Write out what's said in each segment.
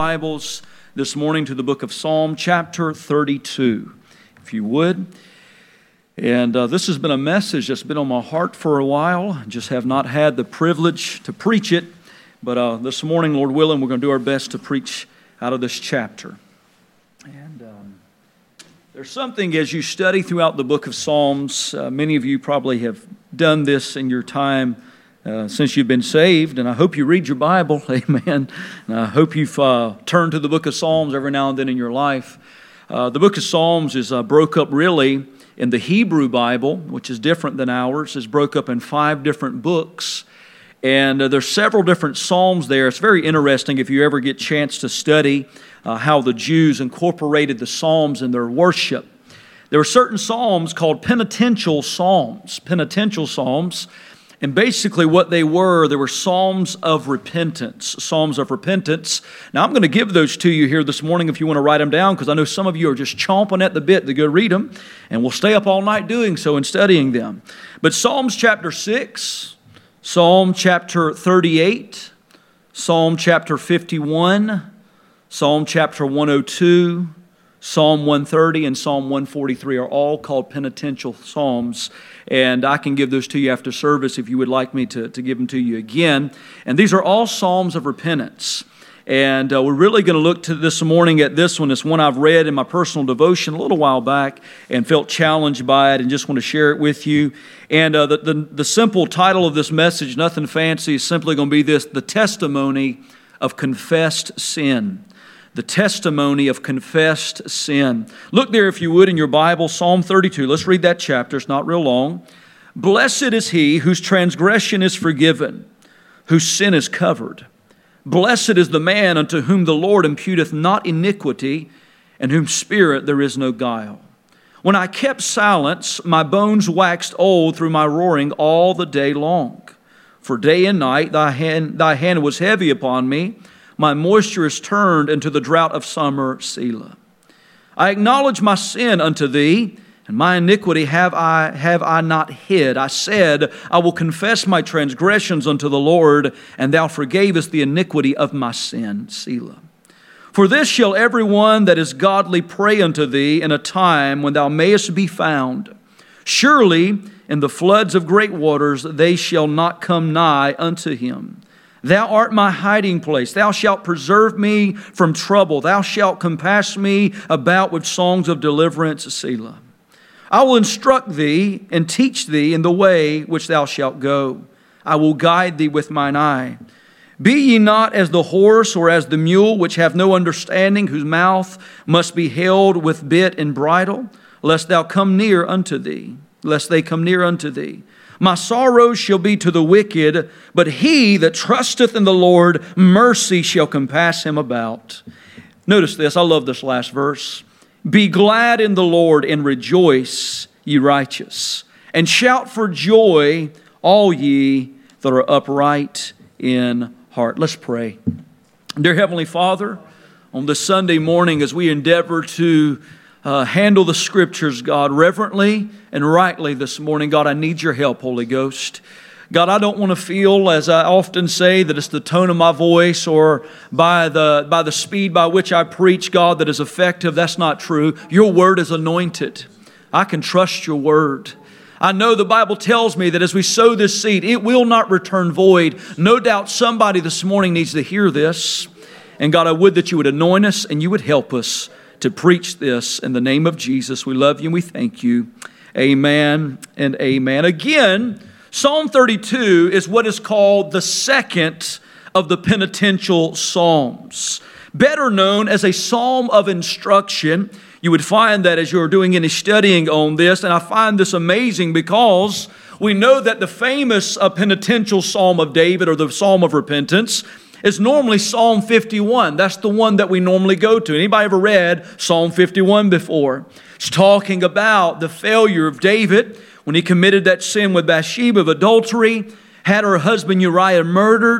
Bibles this morning to the book of Psalm chapter 32, if you would. And this has been a message that's been on my heart for a while. I just have not had the privilege to preach it. But this morning, Lord willing, we're going to do our best to preach out of this chapter. And there's something as you study throughout the book of Psalms, many of you probably have done this in your time since you've been saved, and I hope you read your Bible, amen. And I hope you've turned to the book of Psalms every now and then in your life. The book of Psalms is broke up really in the Hebrew Bible, which is different than ours. It's broke up in 5 different books, and there's several different psalms there. It's very interesting if you ever get a chance to study how the Jews incorporated the psalms in their worship. There were certain psalms called penitential psalms. And basically what they were psalms of repentance. Psalms of repentance. Now I'm going to give those to you here this morning if you want to write them down, because I know some of you are just chomping at the bit to go read them, and we'll stay up all night doing so and studying them. But Psalms chapter 6, Psalm chapter 38, Psalm chapter 51, Psalm chapter 102, Psalm 130 and Psalm 143 are all called penitential psalms, and I can give those to you after service if you would like me to give them to you again. And these are all psalms of repentance, and we're really going to look to this morning at this one. It's one I've read in my personal devotion a little while back and felt challenged by it and just want to share it with you. And the simple title of this message, nothing fancy, is simply going to be this: the testimony of confessed sin. The testimony of confessed sin. Look there, if you would, in your Bible, Psalm 32. Let's read that chapter. It's not real long. Blessed is he whose transgression is forgiven, whose sin is covered. Blessed is the man unto whom the Lord imputeth not iniquity, and whose spirit there is no guile. When I kept silence, my bones waxed old through my roaring all the day long. For day and night thy hand was heavy upon me. My moisture is turned into the drought of summer, Selah. I acknowledge my sin unto thee, and my iniquity have I not hid. I said, I will confess my transgressions unto the Lord, and thou forgavest the iniquity of my sin, Selah. For this shall every one that is godly pray unto thee in a time when thou mayest be found. Surely in the floods of great waters they shall not come nigh unto him. Thou art my hiding place. Thou shalt preserve me from trouble. Thou shalt compass me about with songs of deliverance, Selah. I will instruct thee and teach thee in the way which thou shalt go. I will guide thee with mine eye. Be ye not as the horse or as the mule, which have no understanding, whose mouth must be held with bit and bridle, lest they come near unto thee. My sorrows shall be to the wicked, but he that trusteth in the Lord, mercy shall compass him about. Notice this, I love this last verse. Be glad in the Lord and rejoice, ye righteous, and shout for joy, all ye that are upright in heart. Let's pray. Dear Heavenly Father, on this Sunday morning as we endeavor to handle the Scriptures, God, reverently and rightly this morning. God, I need your help, Holy Ghost. God, I don't want to feel, as I often say, that it's the tone of my voice or by the speed by which I preach, God, that is effective. That's not true. Your word is anointed. I can trust your word. I know the Bible tells me that as we sow this seed, it will not return void. No doubt somebody this morning needs to hear this. And God, I would that you would anoint us and you would help us to preach this in the name of Jesus. We love you and we thank you. Amen and amen. Again, Psalm 32 is what is called the second of the penitential psalms, better known as a psalm of instruction. You would find that as you're doing any studying on this, and I find this amazing because we know that the famous penitential psalm of David, or the psalm of repentance, is normally Psalm 51. That's the one that we normally go to. Anybody ever read Psalm 51 before? It's talking about the failure of David when he committed that sin with Bathsheba of adultery, had her husband Uriah murdered,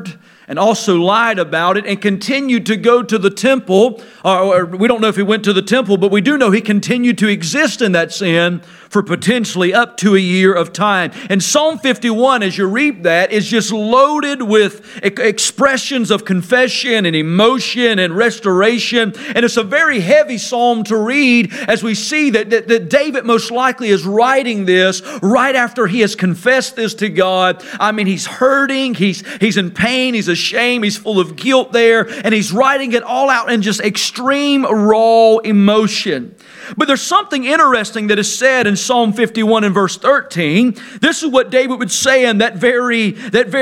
and also lied about it and continued to go to the temple. Or we don't know if he went to the temple, but we do know he continued to exist in that sin for potentially up to a year of time. And Psalm 51, as you read that, is just loaded with expressions of confession and emotion and restoration. And it's a very heavy psalm to read as we see that David most likely is writing this right after he has confessed this to God. I mean, he's hurting, he's in pain, he's ashamed, he's full of guilt there, and he's writing it all out in just extreme raw emotion. But there's something interesting that is said in Psalm 51 and verse 13. This is what David would say in that very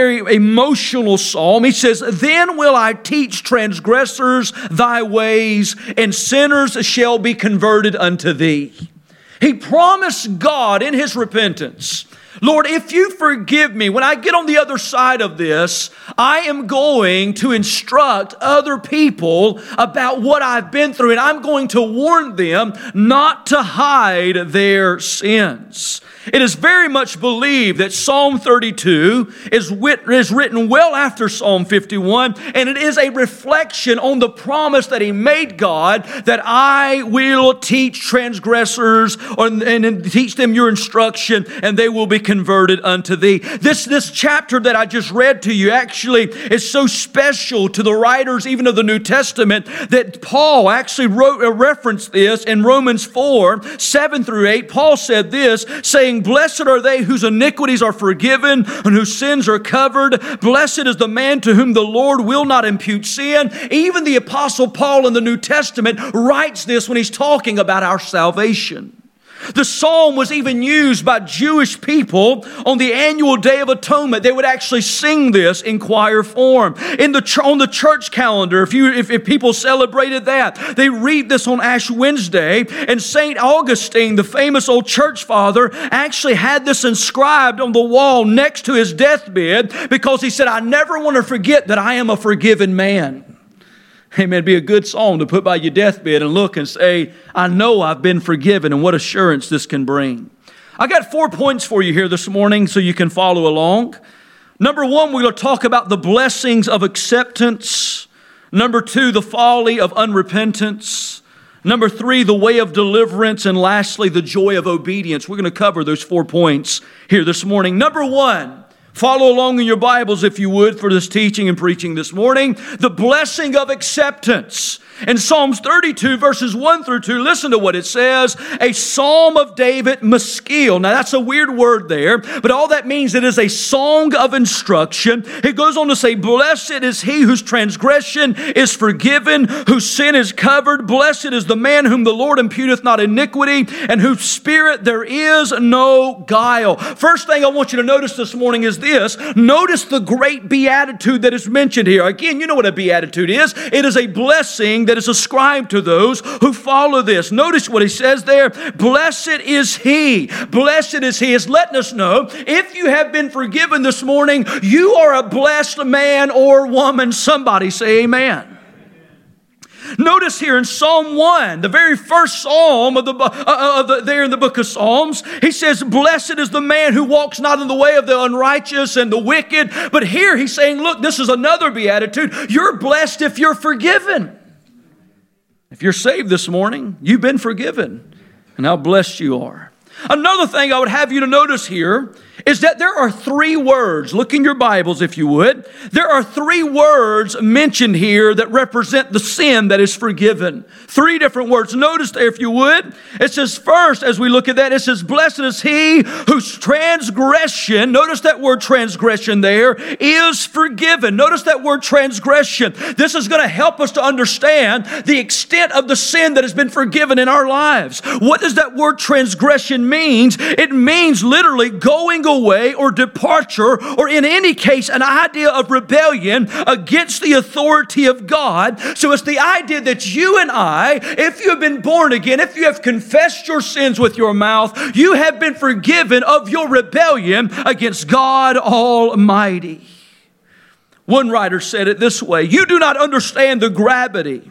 emotional psalm. He says, "Then will I teach transgressors thy ways, and sinners shall be converted unto thee." He promised God in his repentance, Lord, if you forgive me, when I get on the other side of this, I am going to instruct other people about what I've been through, and I'm going to warn them not to hide their sins. It is very much believed that Psalm 32 is written well after Psalm 51, and it is a reflection on the promise that he made God that I will teach transgressors and teach them your instruction, and they will be converted unto thee. This chapter that I just read to you actually is so special to the writers even of the New Testament that Paul actually referenced this in Romans 4, 7 through 8. Paul said this, saying, "Blessed are they whose iniquities are forgiven and whose sins are covered. Blessed is the man to whom the Lord will not impute sin." Even the Apostle Paul in the New Testament writes this when he's talking about our salvation. The psalm was even used by Jewish people on the annual Day of Atonement. They would actually sing this in choir form. On the church calendar, if people celebrated that, they read this on Ash Wednesday. And St. Augustine, the famous old church father, actually had this inscribed on the wall next to his deathbed because he said, "I never want to forget that I am a forgiven man." Amen. It'd be a good psalm to put by your deathbed and look and say, I know I've been forgiven, and what assurance this can bring. I got 4 points for you here this morning so you can follow along. Number one, we're going to talk about the blessings of acceptance. Number two, the folly of unrepentance. Number three, the way of deliverance. And lastly, the joy of obedience. We're going to cover those 4 points here this morning. Number one, follow along in your Bibles, if you would, for this teaching and preaching this morning. The blessing of acceptance. In Psalms 32, verses 1 through 2, listen to what it says. A psalm of David, Maskil. Now, that's a weird word there, but all that means it is a song of instruction. It goes on to say, "Blessed is he whose transgression is forgiven, whose sin is covered. Blessed is the man whom the Lord imputeth not iniquity, and whose spirit there is no guile." First thing I want you to notice this morning is this. Notice the great beatitude that is mentioned here. Again, you know what a beatitude is. It is a blessing that is ascribed to those who follow this. Notice what he says there. Blessed is he. Blessed is he. It's letting us know if you have been forgiven this morning, you are a blessed man or woman. Somebody say amen. Notice here in Psalm 1, the very first psalm there in the book of Psalms, he says, "Blessed is the man who walks not in the way of the unrighteous and the wicked." But here he's saying, look, this is another beatitude. You're blessed if you're forgiven. If you're saved this morning, you've been forgiven, and how blessed you are. Another thing I would have you to notice here is that there are 3 words. Look in your Bibles, if you would. There are 3 words mentioned here that represent the sin that is forgiven. 3 different words. Notice there, if you would. It says first, as we look at that, it says, "Blessed is he whose transgression," notice that word transgression there, "is forgiven." Notice that word transgression. This is going to help us to understand the extent of the sin that has been forgiven in our lives. What does that word transgression mean? It means literally going away or departure, or in any case, an idea of rebellion against the authority of God. So it's the idea that you and I, if you have been born again, if you have confessed your sins with your mouth, you have been forgiven of your rebellion against God Almighty. One writer said it this way: "You do not understand the gravity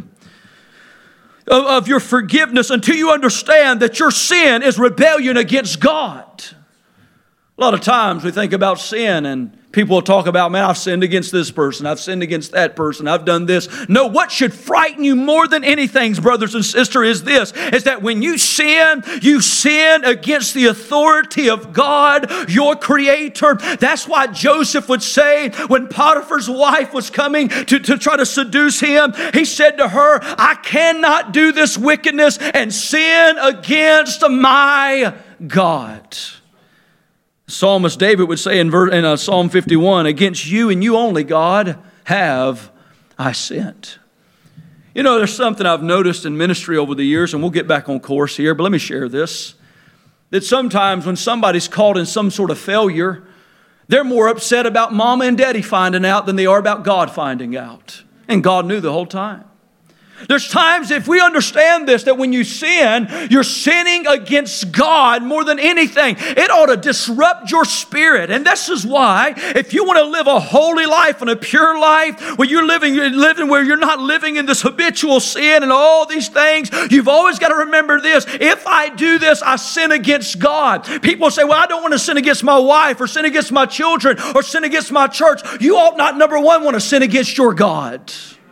of your forgiveness until you understand that your sin is rebellion against God." A lot of times we think about sin and People will talk about, man, I've sinned against this person. I've sinned against that person. I've done this. No, what should frighten you more than anything, brothers and sisters, is that when you sin against the authority of God, your Creator. That's why Joseph would say when Potiphar's wife was coming to try to seduce him, he said to her, I cannot do this wickedness and sin against my God. Psalmist David would say in Psalm 51, against you and you only, God, have I sinned. You know, there's something I've noticed in ministry over the years, and we'll get back on course here, but let me share this. That sometimes when somebody's caught in some sort of failure, they're more upset about mama and daddy finding out than they are about God finding out. And God knew the whole time. There's times, if we understand this, that when you sin, you're sinning against God more than anything. It ought to disrupt your spirit. And this is why, if you want to live a holy life and a pure life, where you're living where you're not living in this habitual sin and all these things, you've always got to remember this. If I do this, I sin against God. People say, well, I don't want to sin against my wife or sin against my children or sin against my church. You ought not, number one, want to sin against your God.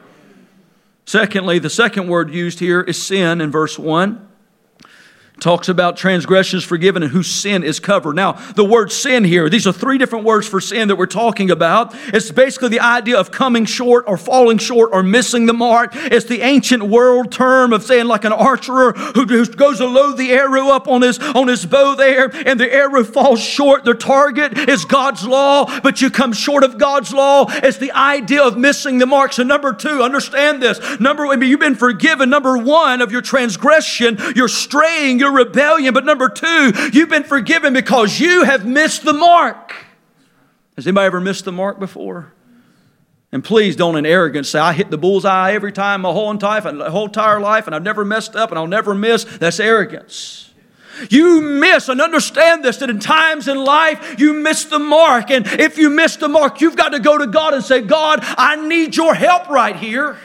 Secondly, the second word used here is sin in verse 1. Talks about transgressions forgiven and whose sin is covered. Now, the word sin here, these are three different words for sin that we're talking about. It's basically the idea of coming short or falling short or missing the mark. It's the ancient world term of saying like an archer who goes to load the arrow up on his bow there, and the arrow falls short. The target is God's law, but you come short of God's law. It's the idea of missing the mark. So number two, understand this. You've been forgiven, number one, of your transgression, your straying, your rebellion. But number two, you've been forgiven because you have missed the mark. Has anybody ever missed the mark before? And please don't in arrogance say, I hit the bullseye every time my whole entire life and I've never messed up and I'll never miss. That's arrogance. You miss, and understand this, that in times in life you miss the mark. And if you miss the mark, you've got to go to God and say, God, I need your help right here.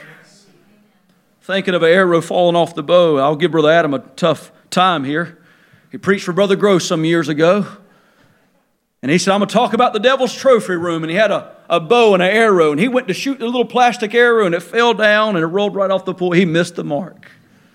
Thinking of an arrow falling off the bow, I'll give Brother Adam a tough time here. He preached for Brother Gross some years ago. And he said, I'm going to talk about the devil's trophy room. And he had a bow and an arrow. And he went to shoot a little plastic arrow and it fell down and it rolled right off the pool. He missed the mark.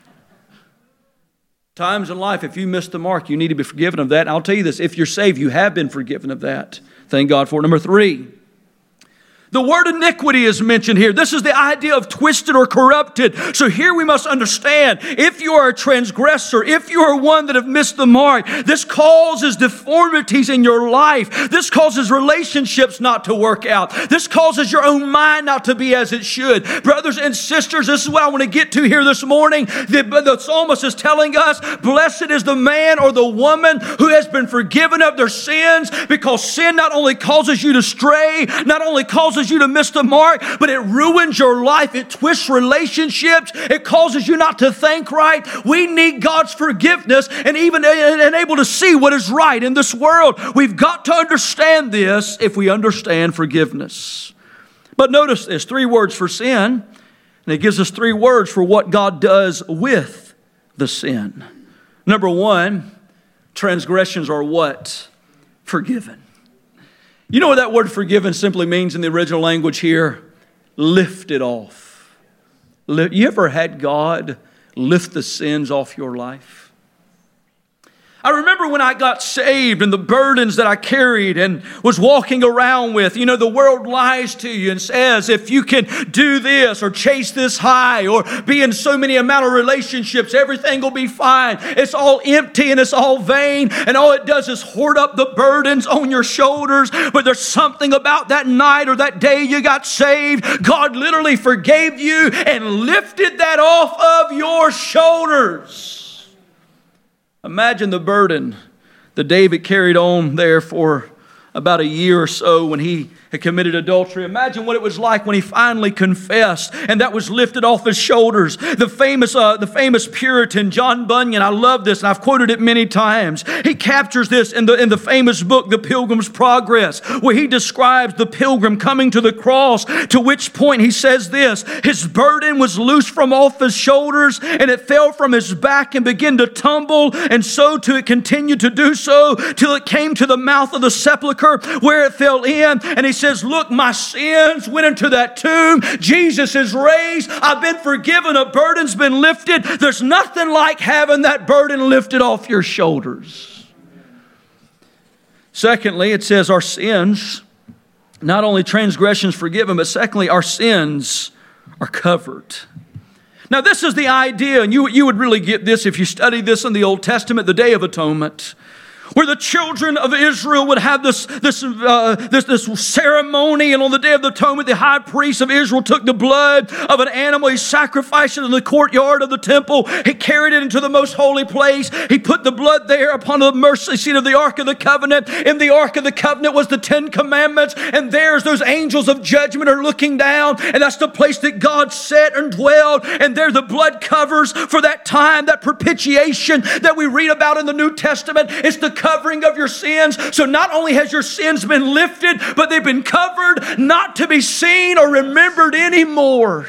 Times in life, if you miss the mark, you need to be forgiven of that. And I'll tell you this, if you're saved, you have been forgiven of that. Thank God for it. Number three, the word iniquity is mentioned here. This is the idea of twisted or corrupted. So here we must understand, if you are a transgressor, if you are one that have missed the mark, this causes deformities in your life. This causes relationships not to work out. This causes your own mind not to be as it should. Brothers and sisters, this is what I want to get to here this morning. The psalmist is telling us, blessed is the man or the woman who has been forgiven of their sins, because sin not only causes you to stray, not only causes you to miss the mark, but it ruins your life. It twists relationships. It causes you not to think right. We need God's forgiveness and even able to see what is right in this world. We've got to understand this if we understand forgiveness. But notice this, three words for sin, and it gives us three words for what God does with the sin. Number one, transgressions are what? Forgiven. You know what that word forgiven simply means in the original language here? Lifted off. You ever had God lift the sins off your life? I remember when I got saved and the burdens that I carried and was walking around with. You know, the world lies to you and says, if you can do this or chase this high or be in so many amount of relationships, everything will be fine. It's all empty and it's all vain, and all it does is hoard up the burdens on your shoulders. But there's something about that night or that day you got saved. God literally forgave you and lifted that off of your shoulders. Imagine the burden that David carried on there for about a year or so when he had committed adultery. Imagine what it was like when he finally confessed and that was lifted off his shoulders. The famous Puritan John Bunyan, I love this and I've quoted it many times. He captures this in the famous book, The Pilgrim's Progress, where he describes the pilgrim coming to the cross, to which point he says this: his burden was loosed from off his shoulders and it fell from his back and began to tumble, and so to it continued to do so till it came to the mouth of the sepulchre where it fell in. And he says, look, my sins went into that tomb. Jesus is raised. I've been forgiven. A burden's been lifted. There's nothing like having that burden lifted off your shoulders. Secondly, it says our sins, not only transgressions forgiven, but secondly, our sins are covered. Now, this is the idea, and you would really get this if you study this in the Old Testament, the Day of Atonement, where the children of Israel would have this ceremony, and on the Day of the Atonement, the high priest of Israel took the blood of an animal, he sacrificed it in the courtyard of the temple, he carried it into the most holy place, he put the blood there upon the mercy seat of the Ark of the Covenant. In the Ark of the Covenant was the 10 Commandments, and there's those angels of judgment are looking down, and that's the place that God sat and dwelled, and there the blood covers for that time, that propitiation that we read about in the New Testament. It's the covering of your sins. So not only has your sins been lifted, but they've been covered, not to be seen or remembered anymore.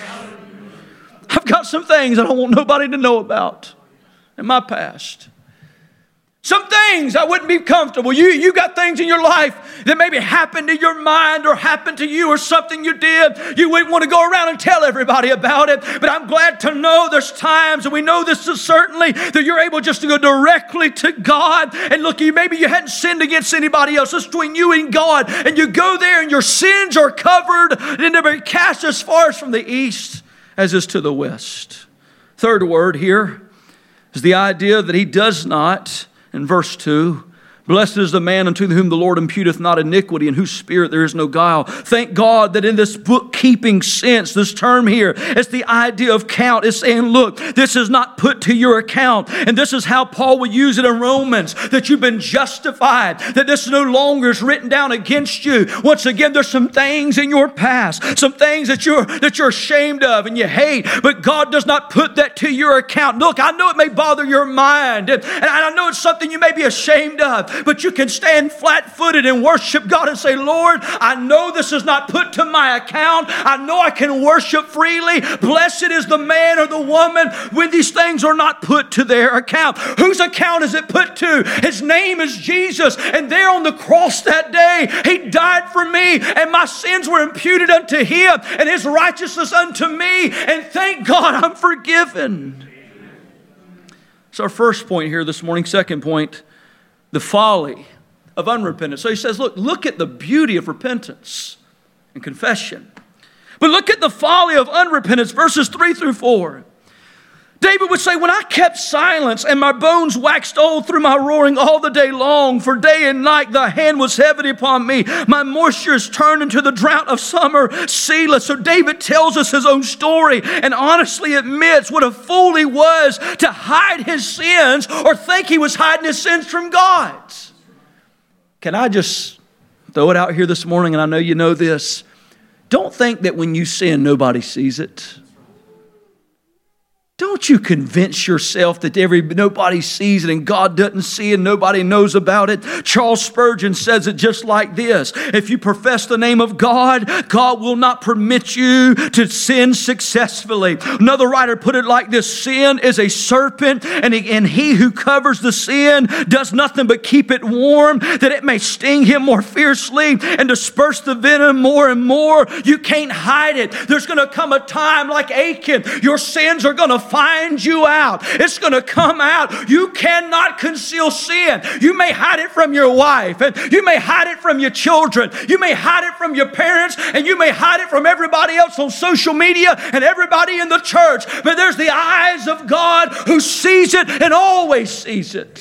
I've got some things I don't want nobody to know about in my past. Some things I wouldn't be comfortable. You got things in your life that maybe happened to your mind or happened to you or something you did. You wouldn't want to go around and tell everybody about it. But I'm glad to know there's times, and we know this is certainly, that you're able just to go directly to God. And look, maybe you hadn't sinned against anybody else. It's between you and God. And you go there and your sins are covered and they're cast as far as from the east as is to the west. Third word here is the idea that he does not, in verse 2, blessed is the man unto whom the Lord imputeth not iniquity, in whose spirit there is no guile. Thank God that in this bookkeeping sense, this term here, it's the idea of count. It's saying, look, this is not put to your account. And this is how Paul would use it in Romans, that you've been justified, that this no longer is written down against you. Once again, there's some things in your past, some things that you're ashamed of and you hate, but God does not put that to your account. Look, I know it may bother your mind, and I know it's something you may be ashamed of, but you can stand flat-footed and worship God and say, Lord, I know this is not put to my account. I know I can worship freely. Blessed is the man or the woman when these things are not put to their account. Whose account is it put to? His name is Jesus. And there on the cross that day, he died for me, and my sins were imputed unto him, and his righteousness unto me. And thank God I'm forgiven. So our first point here this morning. Second point, the folly of unrepentance. So he says, look at the beauty of repentance and confession. But look at the folly of unrepentance, verses 3 through 4. David would say, when I kept silence and my bones waxed old through my roaring all the day long, for day and night thy hand was heavy upon me. My moisture is turned into the drought of summer, ceaseless. So David tells us his own story and honestly admits what a fool he was to hide his sins or think he was hiding his sins from God. Can I just throw it out here this morning, and I know you know this. Don't think that when you sin, nobody sees it. Don't you convince yourself that nobody sees it and God doesn't see it and nobody knows about it. Charles Spurgeon says it just like this. If you profess the name of God, God will not permit you to sin successfully. Another writer put it like this. Sin is a serpent, and he who covers the sin does nothing but keep it warm, that it may sting him more fiercely and disperse the venom more and more. You can't hide it. There's going to come a time like Achan. Your sins are going to find you out. It's going to come out. You cannot conceal sin. You may hide it from your wife, and you may hide it from your children. You may hide it from your parents, and you may hide it from everybody else on social media and everybody in the church. But there's the eyes of God who sees it and always sees it.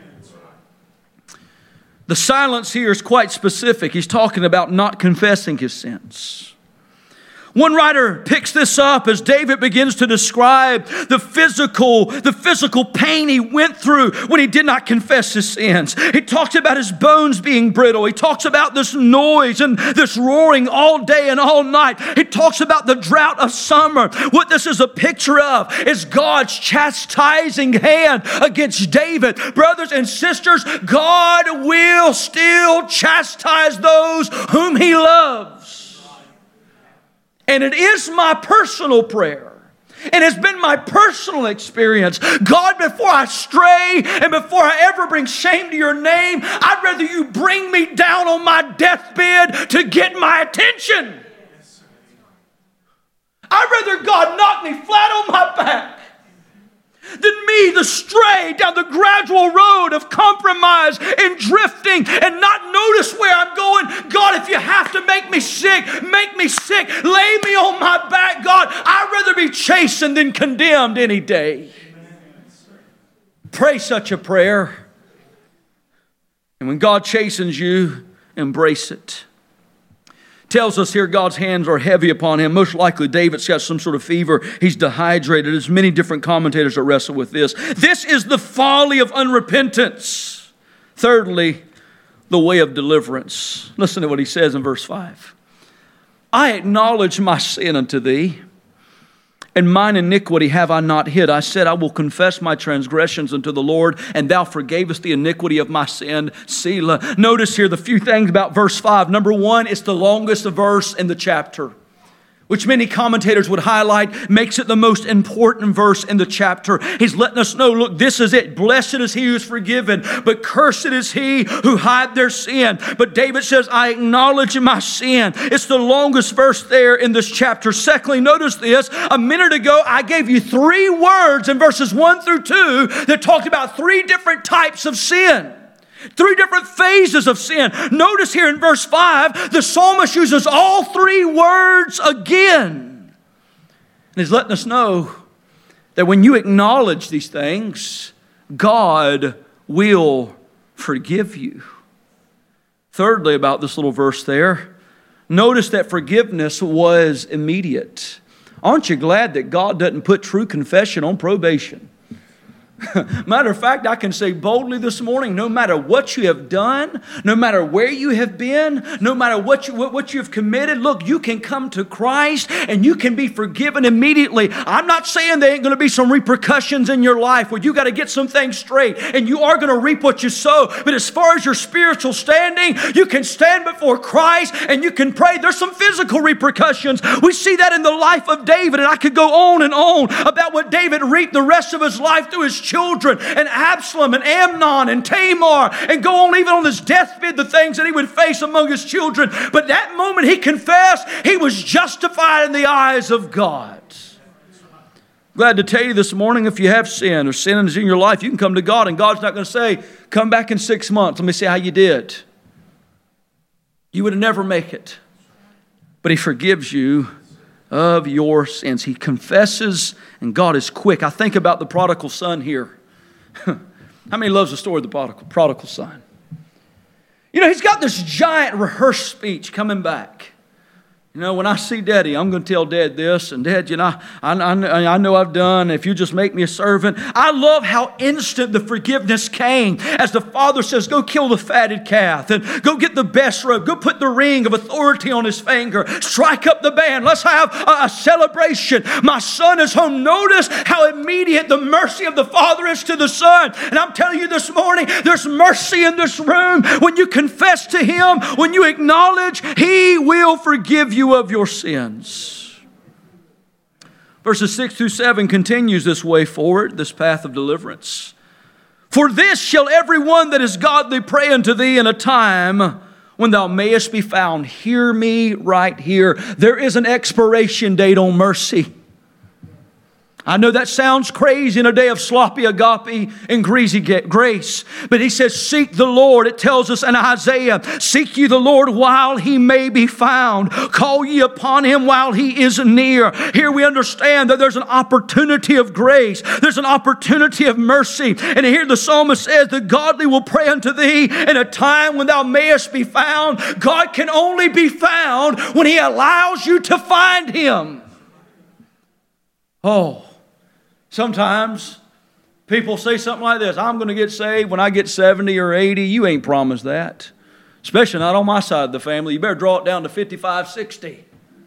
The silence here is quite specific. He's talking about not confessing his sins. One writer picks this up as David begins to describe the physical pain he went through when he did not confess his sins. He talks about his bones being brittle. He talks about this noise and this roaring all day and all night. He talks about the drought of summer. What this is a picture of is God's chastising hand against David. Brothers and sisters, God will still chastise those whom He loves. And it is my personal prayer. It has been my personal experience. God, before I stray and before I ever bring shame to your name, I'd rather you bring me down on my deathbed to get my attention. I'd rather God knock me flat on my back than me to stray down the gradual road of compromise and drifting and not notice where I'm going. God, if you have to make me sick, make me sick. Lay me on my back, God. I'd rather be chastened than condemned any day. Pray such a prayer. And when God chastens you, embrace it. Tells us here God's hands are heavy upon him. Most likely David's got some sort of fever. He's dehydrated. There's many different commentators that wrestle with this. This is the folly of unrepentance. Thirdly, the way of deliverance. Listen to what he says in verse 5. I acknowledge my sin unto thee, and mine iniquity have I not hid. I said, I will confess my transgressions unto the Lord, and thou forgavest the iniquity of my sin. Selah. Notice here the few things about verse 5. Number one, it's the longest verse in the chapter, which many commentators would highlight, makes it the most important verse in the chapter. He's letting us know, look, this is it. Blessed is he who is forgiven, but cursed is he who hide their sin. But David says, I acknowledge my sin. It's the longest verse there in this chapter. Secondly, notice this. A minute ago, I gave you 3 words in verses 1 through 2 that talked about 3 different types of sin. 3 different phases of sin. Notice here in verse 5, the psalmist uses all 3 words again. And he's letting us know that when you acknowledge these things, God will forgive you. Thirdly, about this little verse there, notice that forgiveness was immediate. Aren't you glad that God doesn't put true confession on probation? Matter of fact, I can say boldly this morning, no matter what you have done, no matter where you have been, no matter what you have committed, look, you can come to Christ and you can be forgiven immediately. I'm not saying there ain't going to be some repercussions in your life where you got to get some things straight and you are going to reap what you sow. But as far as your spiritual standing, you can stand before Christ and you can pray. There's some physical repercussions. We see that in the life of David, and I could go on and on about what David reaped the rest of his life through his children, and Absalom and Amnon and Tamar, and go on even on his deathbed, the things that he would face among his children. But that moment he confessed, he was justified in the eyes of God. Glad to tell you this morning, if you have sin or sin is in your life, you can come to God, and God's not going to say, come back in 6 months, let me see how you did. You would never make it. But He forgives you of your sins. He confesses, and God is quick. I think about the prodigal son here. How many loves the story of the prodigal son? You know, he's got this giant rehearsed speech coming back. You know, when I see Daddy, I'm going to tell Dad this, and Dad, you know, I know I've done. If you just make me a servant. I love how instant the forgiveness came as the father says, go kill the fatted calf and go get the best robe. Go put the ring of authority on his finger. Strike up the band. Let's have a celebration. My son is home. Notice how immediate the mercy of the father is to the son. And I'm telling you this morning, there's mercy in this room. When you confess to Him, when you acknowledge, He will forgive you of your sins. Verses 6 through 7 continues this way forward, this path of deliverance. For this shall every one that is godly pray unto thee in a time when thou mayest be found. Hear me right here. There is an expiration date on mercy. I know that sounds crazy in a day of sloppy agape and greasy grace. But he says, seek the Lord. It tells us in Isaiah, seek ye the Lord while he may be found. Call ye upon him while he is near. Here we understand that there's an opportunity of grace. There's an opportunity of mercy. And here the psalmist says, the godly will pray unto thee in a time when thou mayest be found. God can only be found when he allows you to find him. Oh, sometimes people say something like this, I'm going to get saved when I get 70 or 80. You ain't promised that. Especially not on my side of the family. You better draw it down to 55, 60.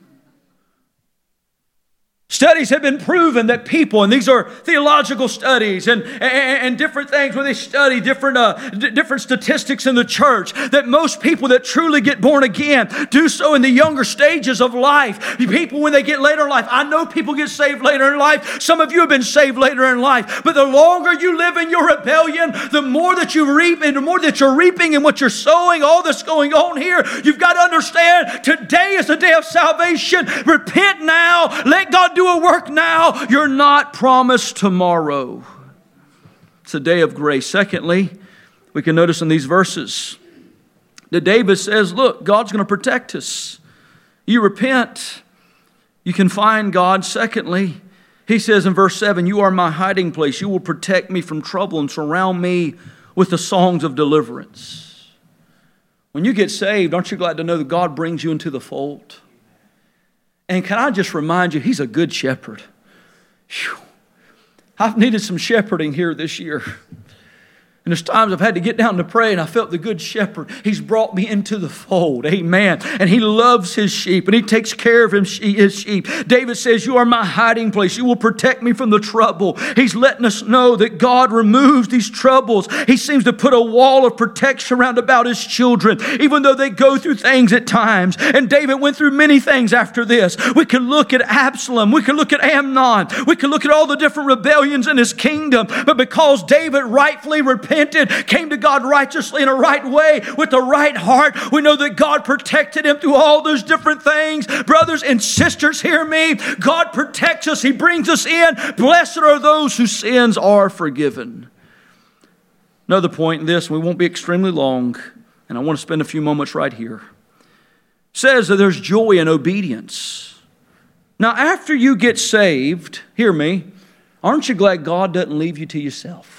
Studies have been proven that people, and these are theological studies and different things where they study different statistics in the church, that most people that truly get born again do so in the younger stages of life. People, when they get later in life, I know people get saved later in life. Some of you have been saved later in life. But the longer you live in your rebellion, the more that you reap, and the more that you're reaping and what you're sowing, all that's going on here, you've got to understand today is the day of salvation. Repent now. Let God do a work now. You're not promised tomorrow. It's a day of grace. Secondly, we can notice in these verses that David says, look, God's going to protect us. You repent, you can find God. Secondly, he says in verse 7, you are my hiding place. You will protect me from trouble and surround me with the songs of deliverance. When you get saved, aren't you glad to know that God brings you into the fold? And can I just remind you, he's a good shepherd. Whew. I've needed some shepherding here this year. And there's times I've had to get down to pray and I felt the good shepherd. He's brought me into the fold. Amen. And he loves his sheep and he takes care of his sheep. David says, you are my hiding place. You will protect me from the trouble. He's letting us know that God removes these troubles. He seems to put a wall of protection around about his children, even though they go through things at times. And David went through many things after this. We could look at Absalom. We could look at Amnon. We could look at all the different rebellions in his kingdom. But because David rightfully repented, came to God righteously in a right way with the right heart, we know that God protected him through all those different things. Brothers and sisters, hear me. God protects us. He brings us in. Blessed are those whose sins are forgiven. Another point in this, we won't be extremely long, and I want to spend a few moments right here. Says that there's joy in obedience. Now, after you get saved, hear me, aren't you glad God doesn't leave you to yourself?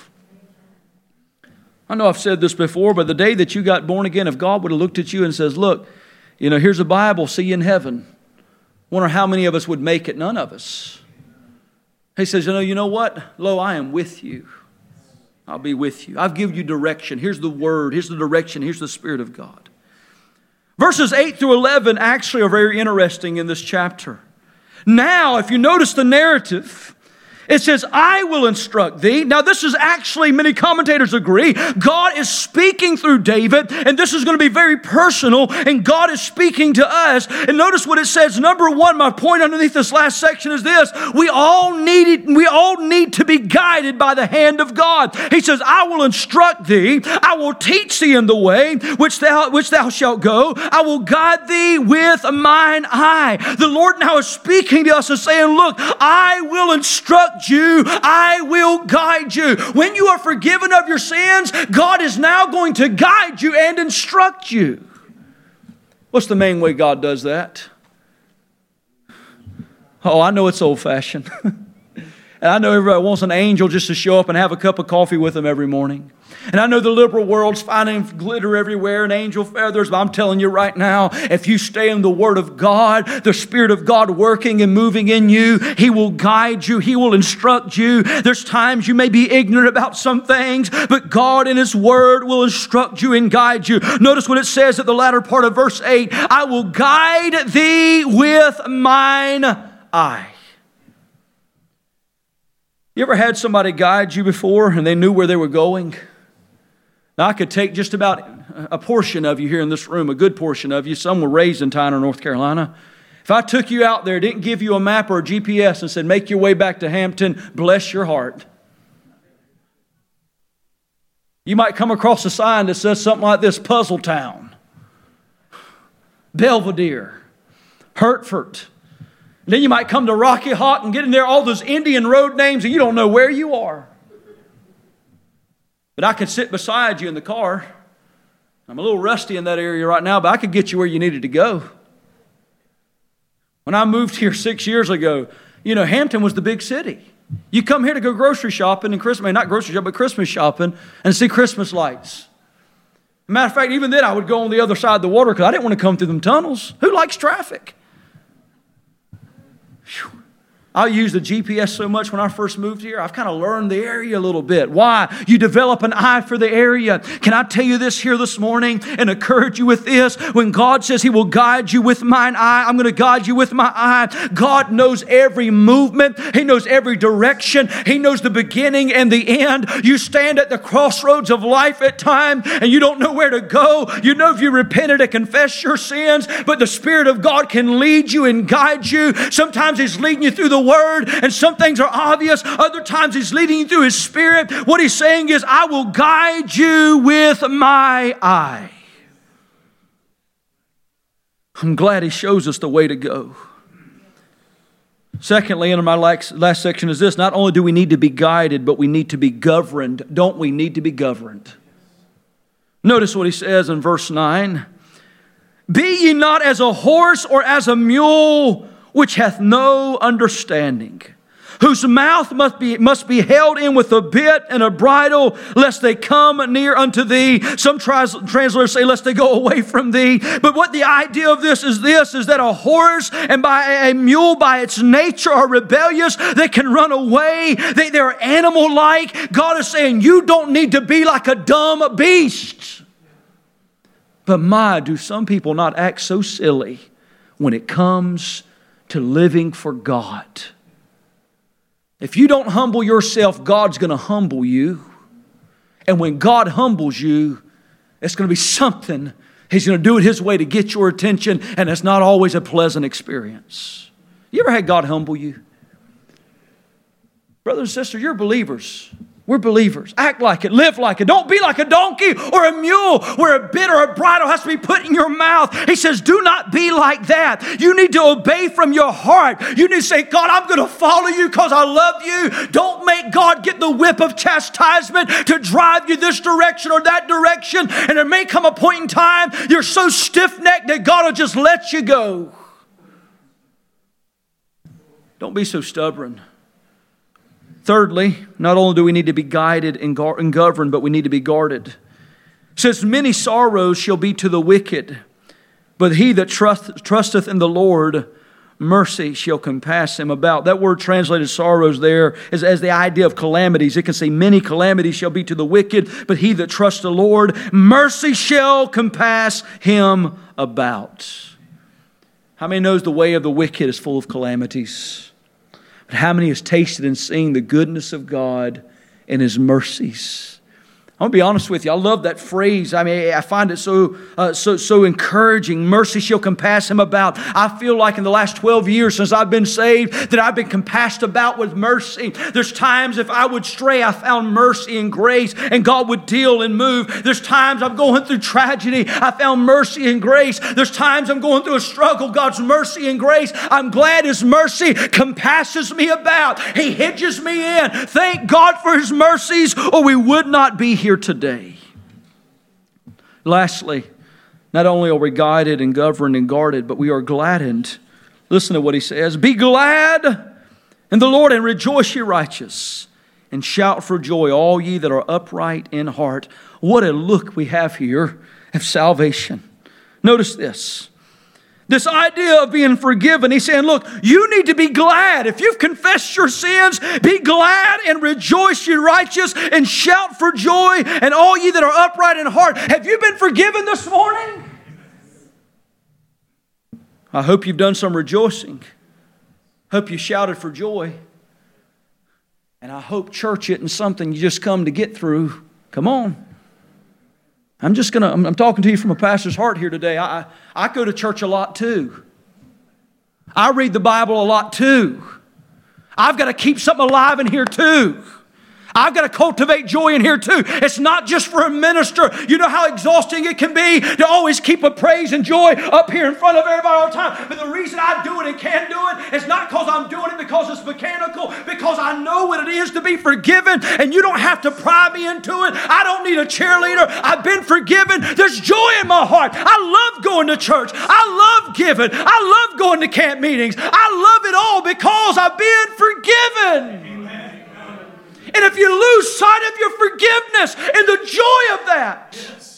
I know I've said this before, but the day that you got born again, if God would have looked at you and says, look, here's a Bible, see you in heaven. Wonder how many of us would make it? None of us. He says, you know what? Lo, I am with you. I'll be with you. I've given you direction. Here's the word. Here's the direction. Here's the Spirit of God. Verses 8 through 11 actually are very interesting in this chapter. Now, if you notice the narrative, it says, I will instruct thee. Now, this is actually, many commentators agree, God is speaking through David, and this is going to be very personal, and God is speaking to us. And notice what it says. Number one, my point underneath this last section is this. We all need to be guided by the hand of God. He says, I will instruct thee. I will teach thee in the way which thou shalt go. I will guide thee with mine eye. The Lord now is speaking to us and saying, look, I will instruct you. I will guide you. When you are forgiven of your sins, God is now going to guide you and instruct you. What's the main way God does that? Oh, I know it's old-fashioned. And I know everybody wants an angel just to show up and have a cup of coffee with them every morning. And I know the liberal world's finding glitter everywhere and angel feathers, but I'm telling you right now, if you stay in the Word of God, the Spirit of God working and moving in you, He will guide you. He will instruct you. There's times you may be ignorant about some things, but God in His Word will instruct you and guide you. Notice what it says at the latter part of verse 8, I will guide thee with mine eye. You ever had somebody guide you before and they knew where they were going? Now, I could take just about a portion of you here in this room, a good portion of you. Some were raised in Tyner, North Carolina. If I took you out there, didn't give you a map or a GPS and said, make your way back to Hampton, bless your heart. You might come across a sign that says something like this, Puzzle Town, Belvedere, Hertford. And then you might come to Rocky Hawk and get in there all those Indian road names and you don't know where you are. But I could sit beside you in the car. I'm a little rusty in that area right now, but I could get you where you needed to go. When I moved here 6 years ago, Hampton was the big city. You come here to go grocery shopping and not grocery shopping, but Christmas shopping and see Christmas lights. Matter of fact, even then I would go on the other side of the water because I didn't want to come through them tunnels. Who likes traffic? Whew. I used the GPS so much when I first moved here. I've kind of learned the area a little bit. Why? You develop an eye for the area. Can I tell you this here this morning and encourage you with this? When God says He will guide you with mine eye, I'm going to guide you with my eye. God knows every movement. He knows every direction. He knows the beginning and the end. You stand at the crossroads of life at times and you don't know where to go. You know if you repented and confessed your sins, but the Spirit of God can lead you and guide you. Sometimes He's leading you through the Word, and some things are obvious. Other times He's leading you through His Spirit. What He's saying is, I will guide you with my eye. I'm glad He shows us the way to go. Secondly, and my last section is this: not only do we need to be guided, but we need to be governed. Don't we need to be governed? Notice what He says in verse 9. Be ye not as a horse or as a mule, which hath no understanding, whose mouth must be held in with a bit and a bridle, lest they come near unto thee. Some translators say, lest they go away from thee. But what the idea of this is that a horse and a mule by its nature are rebellious. They can run away. They're animal-like. God is saying, you don't need to be like a dumb beast. But do some people not act so silly when it comes to living for God? If you don't humble yourself, God's going to humble you. And when God humbles you, it's going to be something. He's going to do it His way to get your attention, and it's not always a pleasant experience. You ever had God humble you? Brothers and sisters, you're believers. We're believers. Act like it. Live like it. Don't be like a donkey or a mule where a bit or a bridle has to be put in your mouth. He says, do not be like that. You need to obey from your heart. You need to say, God, I'm going to follow you because I love you. Don't make God get the whip of chastisement to drive you this direction or that direction. And there may come a point in time you're so stiff-necked that God will just let you go. Don't be so stubborn. Thirdly, not only do we need to be guided and governed, but we need to be guarded. It says, many sorrows shall be to the wicked, but he that trusteth in the Lord, mercy shall compass him about. That word translated sorrows there is as the idea of calamities. It can say, many calamities shall be to the wicked, but he that trusts the Lord, mercy shall compass him about. How many knows the way of the wicked is full of calamities? How many has tasted and seen the goodness of God and His mercies? I'm going to be honest with you. I love that phrase. I find it so encouraging. Mercy shall compass him about. I feel like in the last 12 years since I've been saved that I've been compassed about with mercy. There's times if I would stray, I found mercy and grace, and God would deal and move. There's times I'm going through tragedy. I found mercy and grace. There's times I'm going through a struggle. God's mercy and grace. I'm glad His mercy compasses me about. He hedges me in. Thank God for His mercies, or we would not be here today. Lastly, not only are we guided and governed and guarded, but we are gladdened. Listen to what He says. Be glad in the Lord and rejoice, ye righteous, and shout for joy, all ye that are upright in heart. What a look we have here of salvation. Notice this. This idea of being forgiven. He's saying, look, you need to be glad. If you've confessed your sins, be glad and rejoice, ye righteous, and shout for joy, and all ye that are upright in heart. Have you been forgiven this morning? I hope you've done some rejoicing. Hope you shouted for joy. And I hope church isn't something you just come to get through. Come on. I'm talking to you from a pastor's heart here today. I go to church a lot too. I read the Bible a lot too. I've got to keep something alive in here too. I've got to cultivate joy in here too. It's not just for a minister. You know how exhausting it can be to always keep a praise and joy up here in front of everybody all the time. But the reason I do it and can do it is not because I'm doing it because it's mechanical, because I know what it is to be forgiven, and you don't have to pry me into it. I don't need a cheerleader. I've been forgiven. There's joy in my heart. I love going to church. I love giving. I love going to camp meetings. I love it all because I've been forgiven. And if you lose sight of your forgiveness and the joy of that,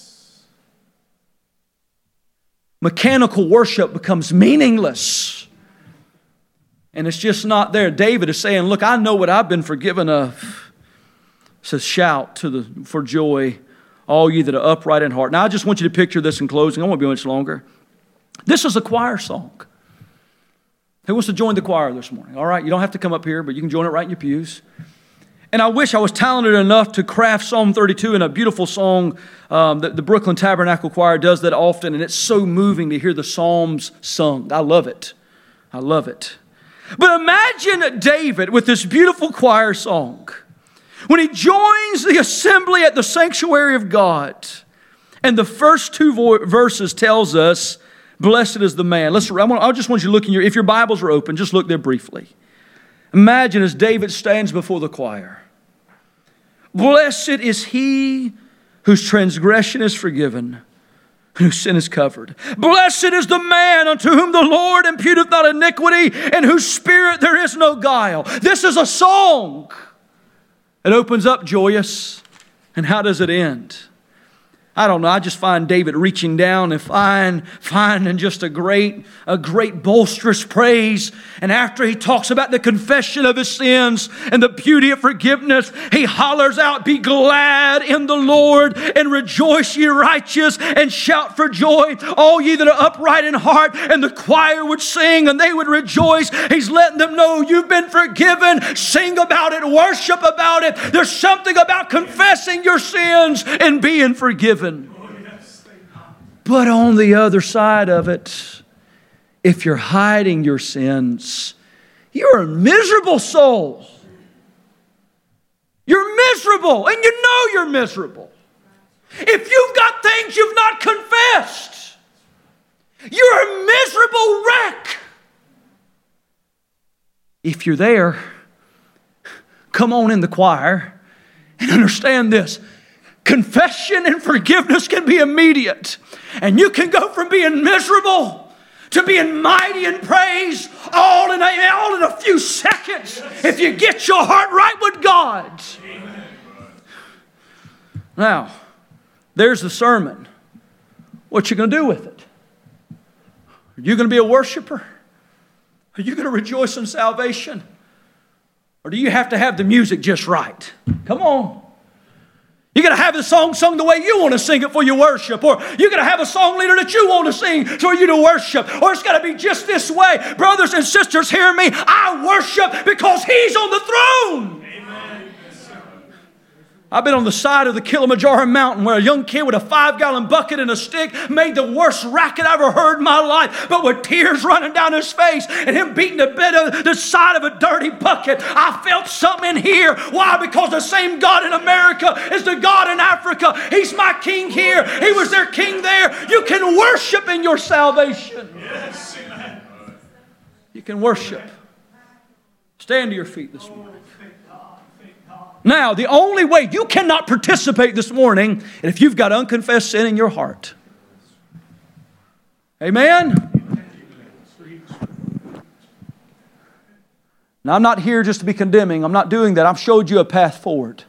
mechanical worship becomes meaningless. And it's just not there. David is saying, look, I know what I've been forgiven of. It says, shout for joy, all ye that are upright in heart. Now, I just want you to picture this in closing. I won't be much longer. This is a choir song. Who wants to join the choir this morning? All right, you don't have to come up here, but you can join it right in your pews. And I wish I was talented enough to craft Psalm 32 in a beautiful song. The Brooklyn Tabernacle Choir does that often, and it's so moving to hear the Psalms sung. I love it. I love it. But imagine David with this beautiful choir song. When he joins the assembly at the sanctuary of God, and the first two verses tells us, blessed is the man. I just want you to look in if your Bibles are open, just look there briefly. Imagine as David stands before the choir. Blessed is he whose transgression is forgiven, whose sin is covered. Blessed is the man unto whom the Lord imputeth not iniquity, and whose spirit there is no guile. This is a song. It opens up joyous. And how does it end? I don't know. I just find David reaching down and finding just a great bolsterous praise. And after he talks about the confession of his sins and the beauty of forgiveness, he hollers out, be glad in the Lord and rejoice ye righteous and shout for joy, all ye that are upright in heart. And the choir would sing and they would rejoice. He's letting them know you've been forgiven. Sing about it. Worship about it. There's something about confessing your sins and being forgiven. But on the other side of it, if you're hiding your sins, you're a miserable soul. You're miserable, and you know you're miserable. If you've got things you've not confessed, you're a miserable wreck. If you're there, come on in the choir and understand this. Confession and forgiveness can be immediate. And you can go from being miserable to being mighty in praise all in a few seconds if you get your heart right with God. Amen. Now, there's the sermon. What you going to do with it? Are you going to be a worshiper? Are you going to rejoice in salvation? Or do you have to have the music just right? Come on. You got to have the song sung the way you want to sing it for your worship. Or you got to have a song leader that you want to sing for you to worship. Or it's got to be just this way. Brothers and sisters, hear me. I worship because He's on the throne. I've been on the side of the Kilimanjaro mountain where a young kid with a 5-gallon bucket and a stick made the worst racket I ever heard in my life, but with tears running down his face and him beating the side of a dirty bucket. I felt something in here. Why? Because the same God in America is the God in Africa. He's my king here. He was their king there. You can worship in your salvation. Yes, amen. You can worship. Stand to your feet this morning. Now, the only way you cannot participate this morning is if you've got unconfessed sin in your heart. Amen? Now, I'm not here just to be condemning. I'm not doing that. I've showed you a path forward.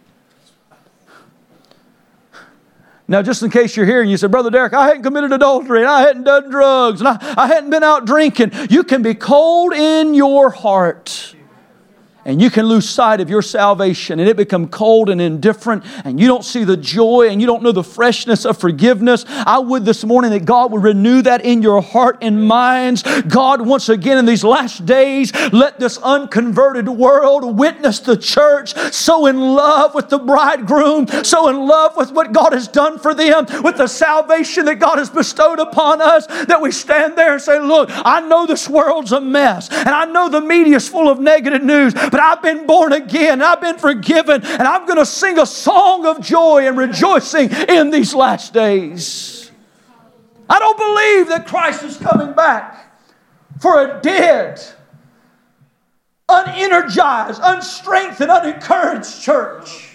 Now, just in case you're here and you say, Brother Derek, I hadn't committed adultery and I hadn't done drugs and I hadn't been out drinking. You can be cold in your heart. And you can lose sight of your salvation and it become cold and indifferent and you don't see the joy and you don't know the freshness of forgiveness. I would this morning that God would renew that in your heart and minds. God, once again in these last days, let this unconverted world witness the church so in love with the bridegroom, so in love with what God has done for them, with the salvation that God has bestowed upon us, that we stand there and say, look, I know this world's a mess and I know the media's full of negative news, but I've been born again, and I've been forgiven, and I'm going to sing a song of joy and rejoicing in these last days. I don't believe that Christ is coming back for a dead, unenergized, unstrengthened, unencouraged church.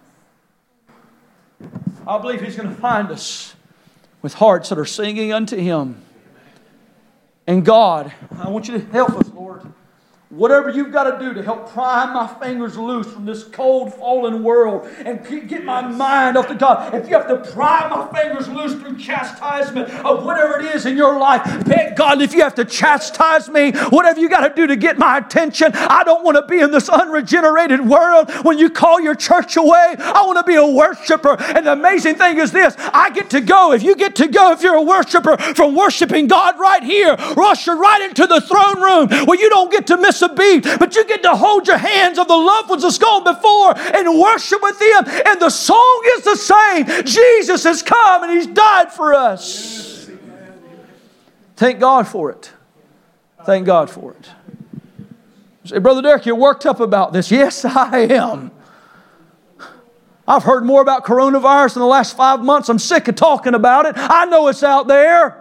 I believe He's going to find us with hearts that are singing unto Him. And God, I want you to help us, Lord. Whatever you've got to do to help pry my fingers loose from this cold, fallen world and get my mind off to God. If you have to pry my fingers loose through chastisement of whatever it is in your life, beg God, if you have to chastise me, whatever you got to do to get my attention. I don't want to be in this unregenerated world. When you call your church away, I want to be a worshiper. And the amazing thing is this, I get to go. If you get to go, if you're a worshiper, from worshiping God right here, ushered right into the throne room where you don't get to miss a beat, but you get to hold your hands of the loved ones that's gone before and worship with them. And the song is the same. Jesus has come and He's died for us. Thank God for it. Thank God for it. You say, Brother Derek, you're worked up about this. Yes, I am. I've heard more about coronavirus in the last 5 months. I'm sick of talking about it. I know it's out there.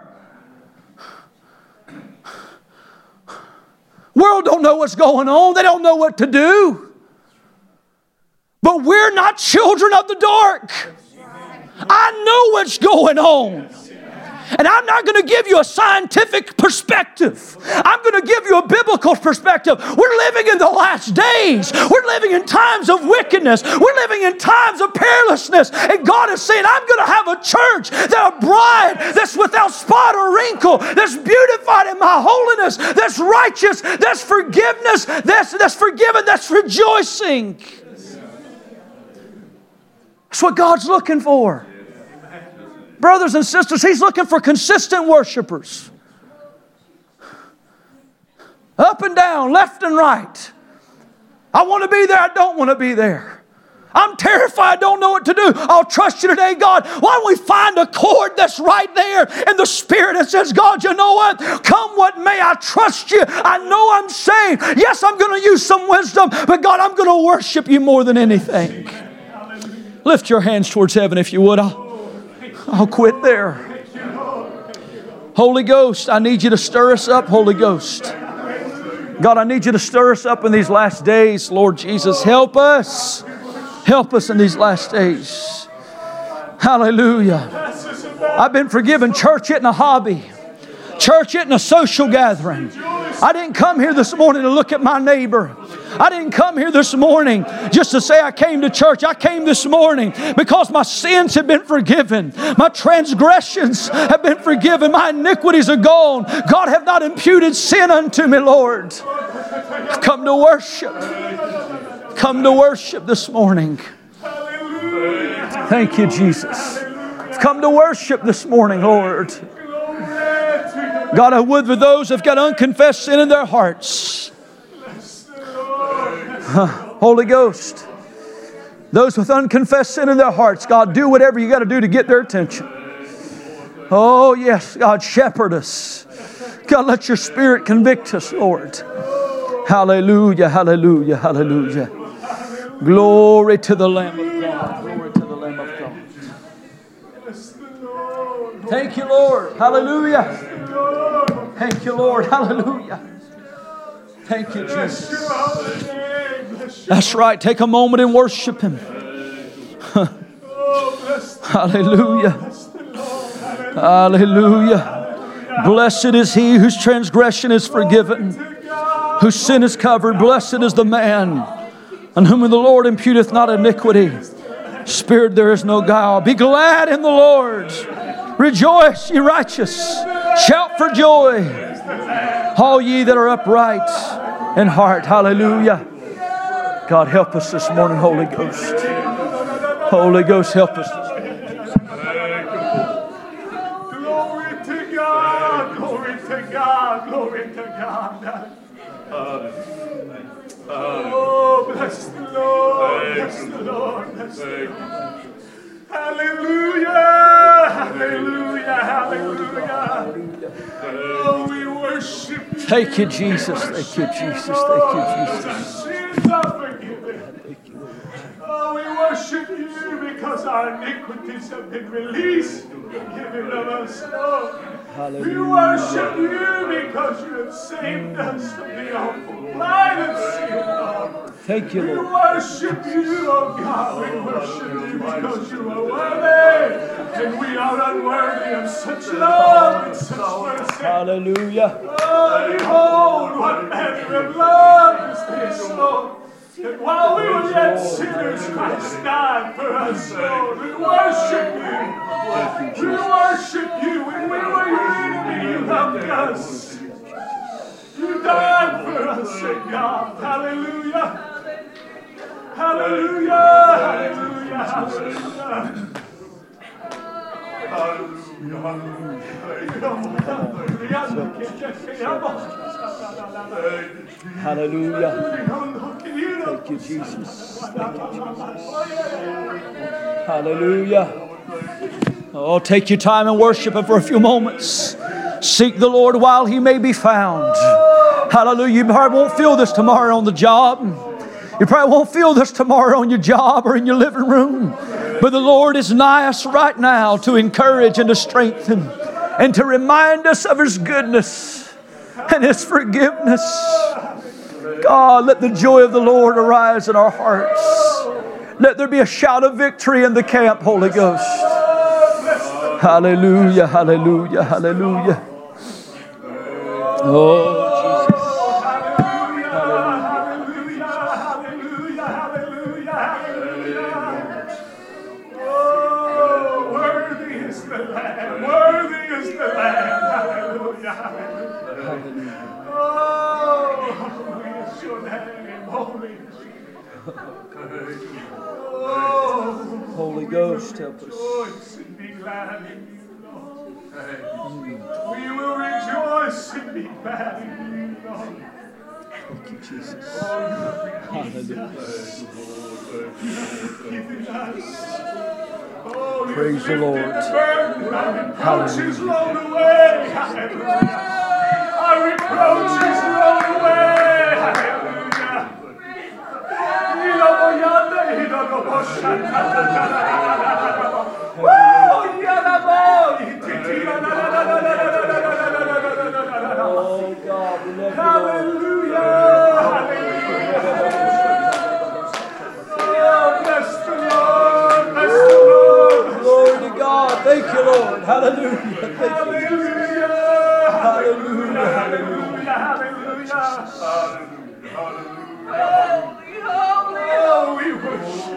World don't know what's going on. They don't know what to do. But we're not children of the dark. I know what's going on. And I'm not going to give you a scientific perspective. I'm going to give you a biblical perspective. We're living in the last days. We're living in times of wickedness. We're living in times of perilessness. And God is saying, I'm going to have a church, that a bride that's without spot or wrinkle, that's beautified in my holiness, that's righteous, that's forgiveness, that's forgiven, that's rejoicing. That's what God's looking for. Brothers and sisters, He's looking for consistent worshipers. Up and down, left and right. I want to be there, I don't want to be there. I'm terrified, don't know what to do. I'll trust you today, God. Why don't we find a chord that's right there in the Spirit that says, God, you know what? Come what may, I trust you. I know I'm saved. Yes, I'm going to use some wisdom, but God, I'm going to worship you more than anything. Lift your hands towards heaven if you would. I'll quit there. Holy Ghost, I need you to stir us up, Holy Ghost. God, I need you to stir us up in these last days, Lord Jesus. Help us. Help us in these last days. Hallelujah. I've been forgiven. Church isn't a hobby. Church isn't a social gathering. I didn't come here this morning to look at my neighbor. I didn't come here this morning just to say I came to church. I came this morning because my sins have been forgiven. My transgressions have been forgiven. My iniquities are gone. God have not imputed sin unto me, Lord. I've come to worship. Come to worship this morning. Thank you, Jesus. I've come to worship this morning, Lord. God, I would for those who have got unconfessed sin in their hearts. Holy Ghost, those with unconfessed sin in their hearts, God, do whatever you got to do to get their attention. Oh, yes, God, shepherd us. God, let your Spirit convict us, Lord. Hallelujah, hallelujah, hallelujah. Glory to the Lamb of God. Glory to the Lamb of God. Thank you, Lord. Hallelujah. Thank you, Lord. Hallelujah. Thank you, Jesus. That's right. Take a moment and worship Him. Hallelujah. Hallelujah. Blessed is he whose transgression is forgiven, whose sin is covered. Blessed is the man on whom the Lord imputeth not iniquity. Spirit, there is no guile. Be glad in the Lord. Rejoice, ye righteous. Shout for joy, all ye that are upright in heart. Hallelujah. God, help us this morning, Holy Ghost. Holy Ghost, help us this morning. Glory to God. Glory to God. Glory to God. Oh, bless the Lord. Bless the Lord. Bless the Lord. Hallelujah. Hallelujah. Hallelujah. Oh, we worship you. Thank you, Jesus. Thank you, Jesus. Thank you, Jesus. sins are forgiven. Oh, we worship you because our iniquities have been released and forgiven of us, Lord. We worship you because you have saved us from the awful blind and sin, Lord. Thank you, We Lord. worship you, oh God. We worship you because you are worthy, and we are unworthy of such love and such mercy. Hallelujah. Oh, behold, what manner of love is this, Lord? That while we were yet sinners, Christ died for us, Lord. We worship you. We worship you. When we were your enemy, you loved us. You died for us, oh God. Hallelujah. Hallelujah. Hallelujah. Hallelujah. Thank you, Jesus. Thank you, Jesus. Hallelujah. Oh, take your time and worship Him for a few moments. Seek the Lord while He may be found. Hallelujah. You probably won't feel this tomorrow on the job. You probably won't feel this tomorrow on your job or in your living room. But the Lord is nigh us right now to encourage and to strengthen and to remind us of His goodness and His forgiveness. God, let the joy of the Lord arise in our hearts. Let there be a shout of victory in the camp, Holy Ghost. Hallelujah, hallelujah, hallelujah. Oh, Holy Ghost, help us. Be glad in you, Lord. We will rejoice and be glad in you, Lord. Thank you, Jesus. Hallelujah. Praise the Lord. Reproaches rolled away. Our reproaches rolled away. Oh God, we love you, Lord. Hallelujah. Oh, bless the Lord. Bless the Lord. Glory to God. Thank you, Lord. Hallelujah. Thank you. Hallelujah. Hallelujah. Hallelujah. Hallelujah. Oh, we worship.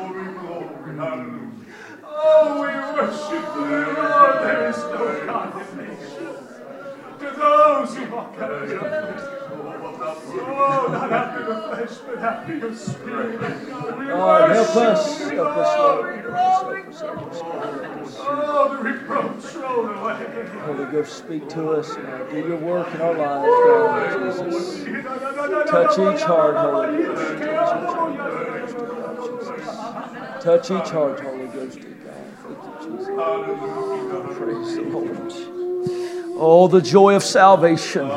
Oh, we worship you, Lord. There is no condemnation to those who walk after the flesh. Oh, not after the flesh, but after your spirit. We Lord, help worship us. you, Help us, Lord. Lord. Help us. Oh, the reproach rolled away. Holy Ghost, speak to us now. Do your work in our lives, God, Jesus. Touch each heart, Holy Ghost. Touch each heart, Holy Ghost, dear God. Thank you, Jesus. Praise the Lord. Oh, the joy of salvation.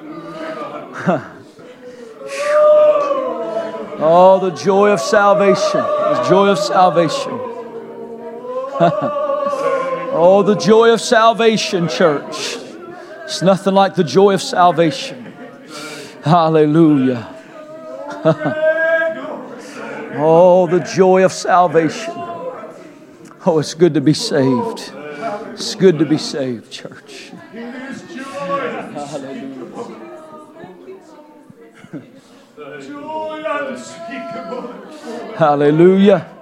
Oh, the joy of salvation. The joy of salvation. Oh, the joy of salvation, church. It's nothing like the joy of salvation. Hallelujah. Oh, the joy of salvation. Oh, it's good to be saved. It's good to be saved, church. Hallelujah. Joy unspeakable. Hallelujah.